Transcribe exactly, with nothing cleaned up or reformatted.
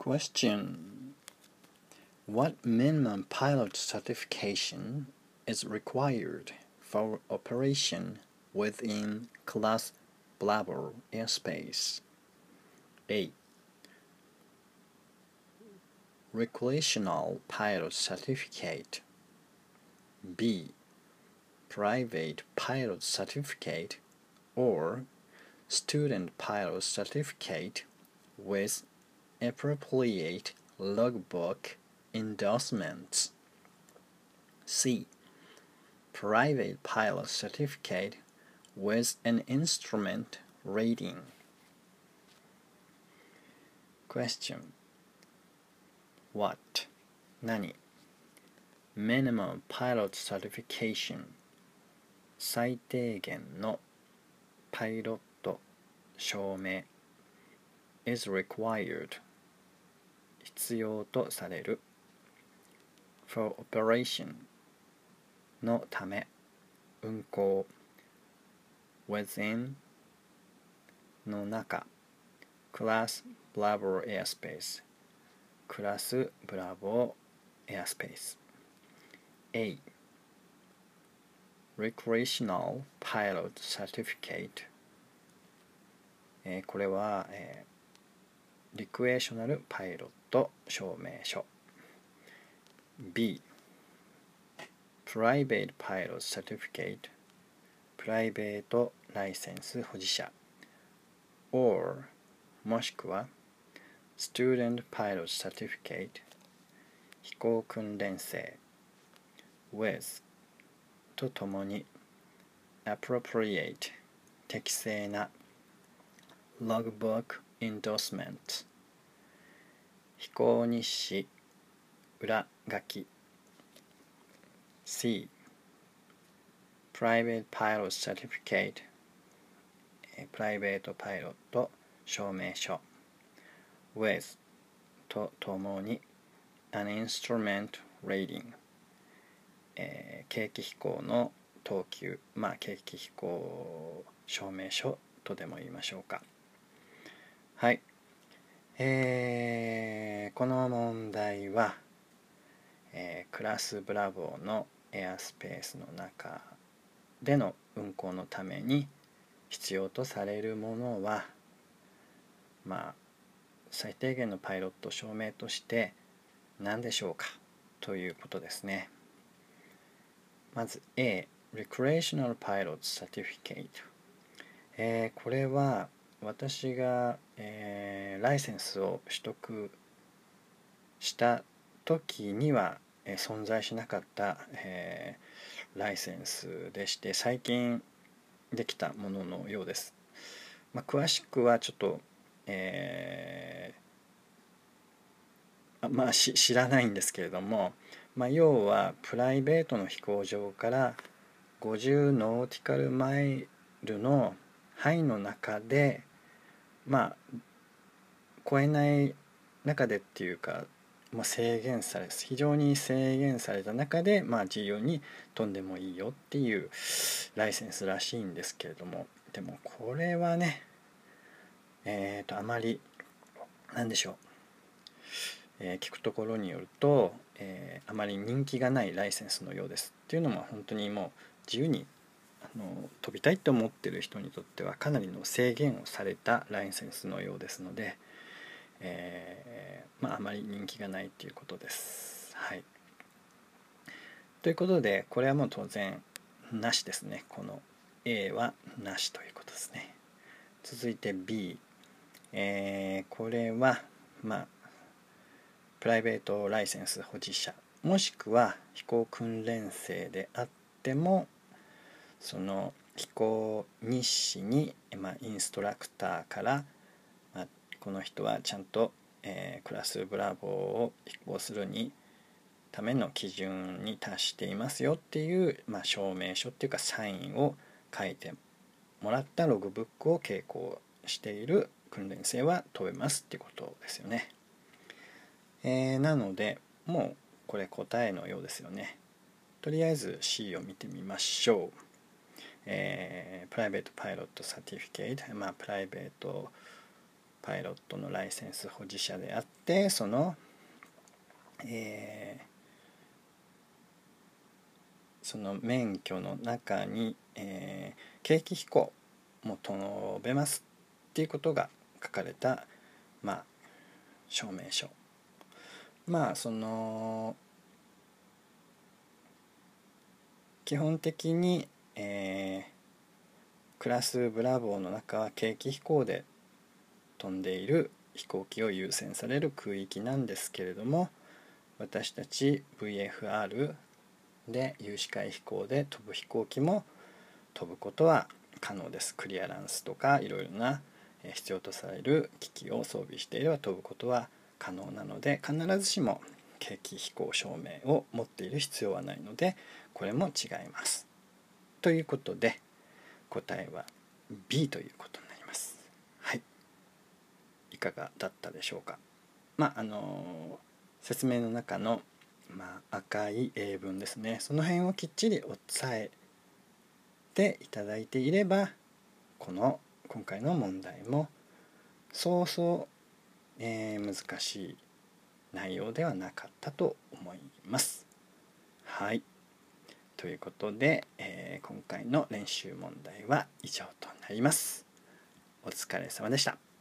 Question: What minimum pilot certification is required for operation within Class Bravo airspace? A. Recreational pilot certificate. B. Private pilot certificate or student pilot certificate with appropriate logbook endorsements. C. Private pilot certificate with an instrument rating. Question: What? 何 Minimum pilot certification 最低限のパイロット証明 is required 必要とされる for operation のため運航 within の中 Class Bravo airspace クラスブラボーエアスペース A. Recreational Pilot Certificate、えー、これは、えー、リクエーショナルパイロット証明書 B. Private Pilot Certificate プライベートライセンス保持者 or もしくはStudent Pilot Certificate 飛行訓練生 with とともに appropriate 適正な logbook endorsement 飛行日誌裏書き C. Private Pilot Certificate プライベートパイロット証明書with とともに an instrument rating、えー、計器飛行の等級まあ計器飛行証明書とでも言いましょうか。はい、えー、この問題は、えー、クラスブラボーのエアスペースの中での運航のために必要とされるものはまあ最低限のパイロット証明として何でしょうかということですね。まず A. Recreational Pilot Certificate、えー、これは私が、えー、ライセンスを取得した時には、えー、存在しなかった、えー、ライセンスでして最近できたもののようです。まあ、詳しくはちょっと、えー、まあし知らないんですけれども、まあ、要はプライベートの飛行場からごじゅうノーティカルマイルの範囲の中でまあ超えない中でっていうか、まあ、制限され非常に制限された中で、まあ、自由に飛んでもいいよっていうライセンスらしいんですけれども、でもこれはねえーとあまりなんでしょう、えー、聞くところによると、えー、あまり人気がないライセンスのようです。っていうのも本当にもう自由にあの飛びたいと思っている人にとってはかなりの制限をされたライセンスのようですので、えー、まああまり人気がないということです。はい。ということでこれはもう当然なしですね。この A はなしということですね。続いて B、えー、これはまあプライベートライセンス保持者もしくは飛行訓練生であってもその飛行日誌に、まあ、インストラクターから、まあ、この人はちゃんと、えー、クラスブラボーを飛行するにための基準に達していますよっていう、まあ、証明書っていうかサインを書いてもらったログブックを携行している訓練生は飛べますっていうことですよね。えー、なのでもうこれ答えのようですよね。とりあえず C を見てみましょう。えー、プライベートパイロットサティフィケート、まあプライベートパイロットのライセンス保持者であって、その、えーその免許の中に、えー、景気飛行も飛べますっていうことが書かれた、まあ、証明書。まあその基本的に、えー、クラスブラボーの中は景気飛行で飛んでいる飛行機を優先される空域なんですけれども、私たち ブイエフアール で有視界飛行で飛ぶ飛行機も飛ぶことは可能です。クリアランスとかいろいろな必要とされる機器を装備していれば飛ぶことは可能なので、必ずしも景気飛行証明を持っている必要はないので、これも違います。ということで答えは ビー ということになります。はい、いかがだったでしょうか。まああの説明の中の、まあ、赤い英文ですね、その辺をきっちり押さえていただいていれば、この今回の問題もそうそう、えー難しい内容ではなかったと思います。はい、ということで、えー今回の練習問題は以上となります。お疲れ様でした。